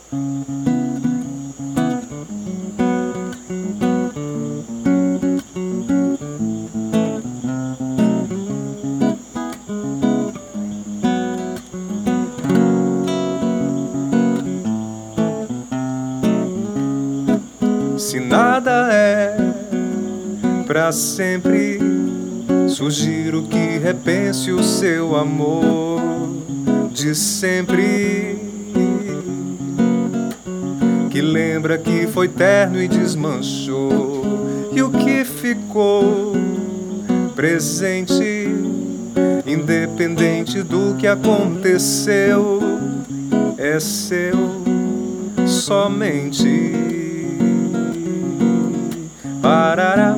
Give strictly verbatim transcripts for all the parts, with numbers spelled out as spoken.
Se nada é pra sempre, sugiro que repense o seu amor de sempre, que lembra que foi terno e desmanchou, e o que ficou presente, independente do que aconteceu, é seu somente. Parará,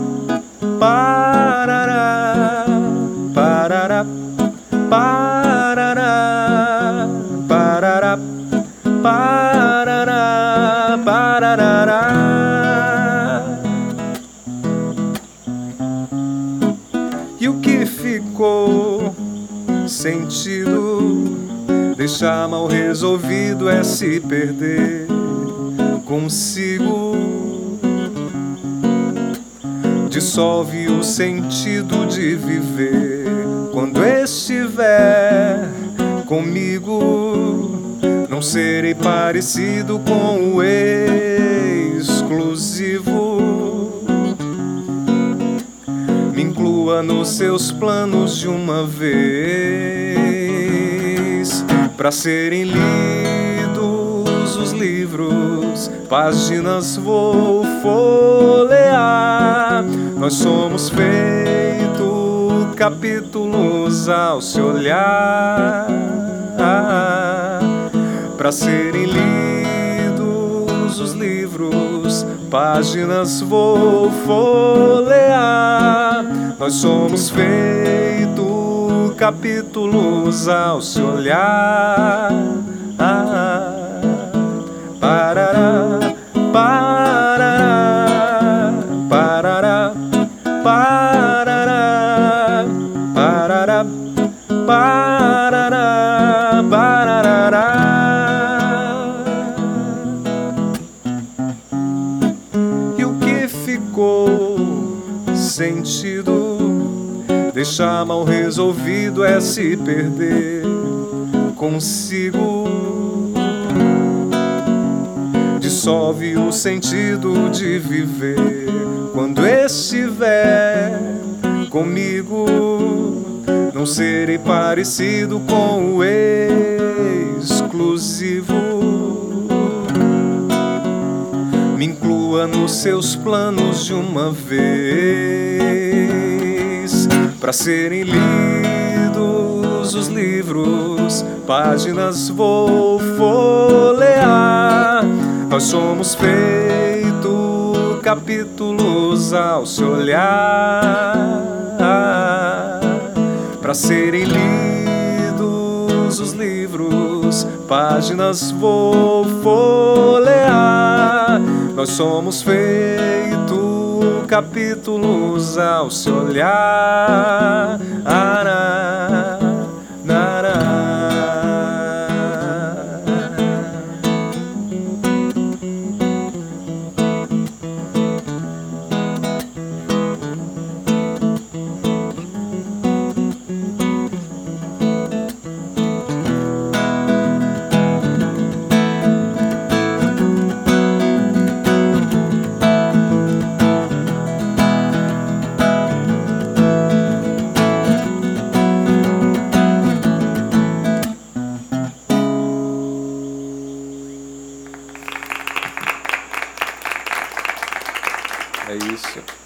parará, parará, parará, parará, parará, parará. E o que ficou sentido, deixar mal resolvido é se perder consigo. Dissolve o sentido de viver quando estiver comigo. Não serei parecido com o exclusivo. Me inclua nos seus planos de uma vez, pra serem lidos os livros, páginas vou folhear. Nós somos feito capítulos ao se olhar, pra serem lidos os livros, páginas vou folhear. Nós somos feito capítulos ao se olhar. Parará, parará, parará, parará, parará, parará, parará. E o que ficou sentido, deixar mal resolvido é se perder consigo. Dissolve o sentido de viver quando estiver comigo. Não serei parecido com o exclusivo. Me inclua nos seus planos de uma vez, pra serem lidos os livros, páginas vou folhear. Nós somos feito capítulos ao se olhar, pra serem lidos os livros, páginas vou folhear. Nós somos feito capítulos ao se olhar. Ará, nará. É isso.